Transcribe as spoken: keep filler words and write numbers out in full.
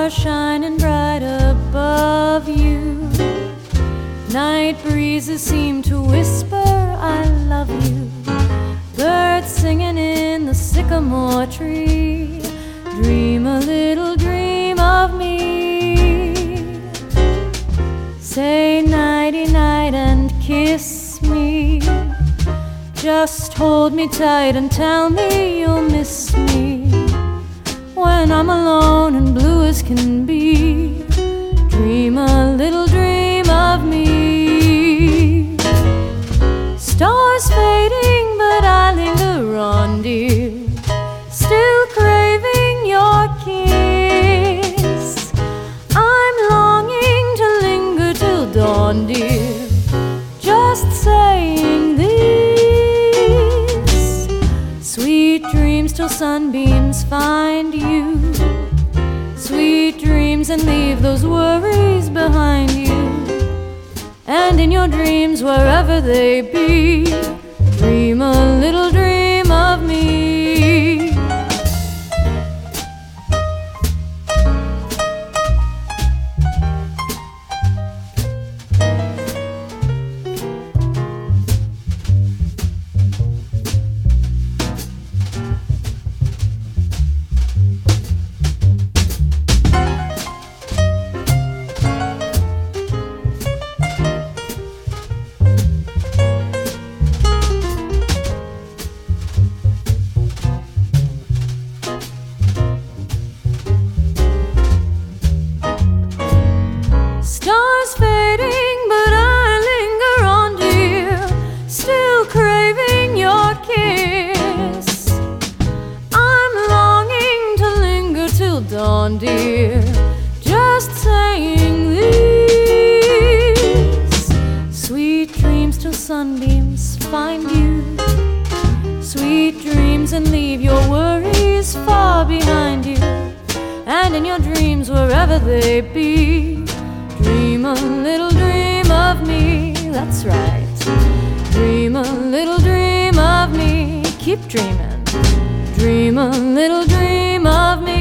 stars shining bright above you. Night breezes seem to whisper, I love you. Birds singing in the sycamore tree. Dream a little dream of me. Say nighty-night and kiss me. Just hold me tight and tell me you'll miss me when I'm alone and blue as can be. Dream a little dream of me. Stars fading, but I linger on, dear, still craving your kiss. I'm longing to linger till dawn, dear, just saying this. Sweet dreams till sunbeams find you. Sweet dreams and leave those worries behind you. And in your dreams, wherever they be, dream a little dream of me. Stars fading, but I linger on, dear, still craving your kiss. I'm longing to linger till dawn, dear, just saying this. Sweet dreams till sunbeams find you. Sweet dreams and leave your worries far behind you. And in your dreams, wherever they be, dream a little dream of me. That's right. Dream a little dream of me. Keep dreaming. Dream a little dream of me.